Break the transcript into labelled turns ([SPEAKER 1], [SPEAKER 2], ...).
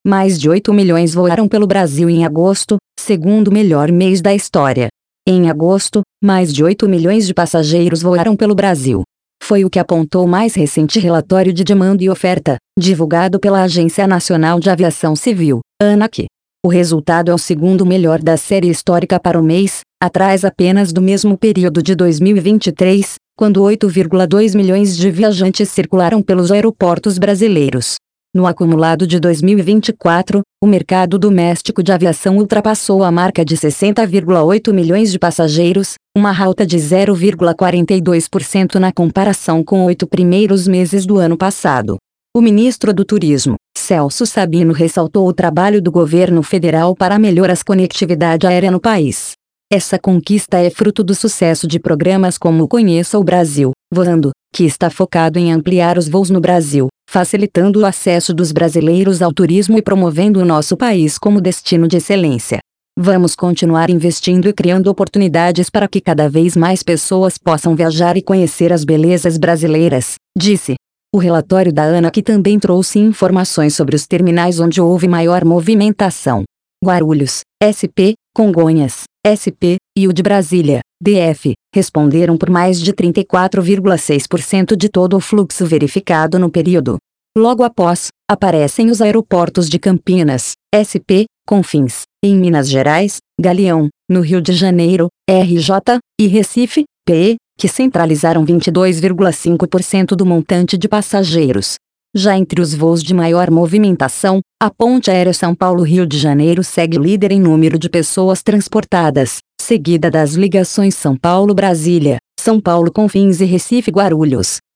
[SPEAKER 1] Mais de 8 milhões voaram pelo Brasil em agosto, segundo melhor mês da história. Em agosto, mais de 8 milhões de passageiros voaram pelo Brasil. Foi o que apontou o mais recente relatório de demanda e oferta, divulgado pela Agência Nacional de Aviação Civil, ANAC. O resultado é o segundo melhor da série histórica para o mês, atrás apenas do mesmo período de 2023, quando 8,2 milhões de viajantes circularam pelos aeroportos brasileiros. No acumulado de 2024, o mercado doméstico de aviação ultrapassou a marca de 60,8 milhões de passageiros, uma alta de 0,42% na comparação com 8 primeiros meses do ano passado. O ministro do Turismo, Celso Sabino, ressaltou o trabalho do governo federal para melhorar a conectividade aérea no país. Essa conquista é fruto do sucesso de programas como o Conheça o Brasil, Voando, que está focado em ampliar os voos no Brasil, facilitando o acesso dos brasileiros ao turismo e promovendo o nosso país como destino de excelência. Vamos continuar investindo e criando oportunidades para que cada vez mais pessoas possam viajar e conhecer as belezas brasileiras, disse. O relatório da ANAC também trouxe informações sobre os terminais onde houve maior movimentação. Guarulhos, SP, Congonhas, SP, e o de Brasília, DF, responderam por mais de 34,6% de todo o fluxo verificado no período. Logo após, aparecem os aeroportos de Campinas, SP, Confins, em Minas Gerais, Galeão, no Rio de Janeiro, RJ, e Recife, PE, que centralizaram 22,5% do montante de passageiros. Já entre os voos de maior movimentação, a ponte aérea São Paulo-Rio de Janeiro segue líder em número de pessoas transportadas, seguida das ligações São Paulo-Brasília, São Paulo-Confins e Recife-Guarulhos.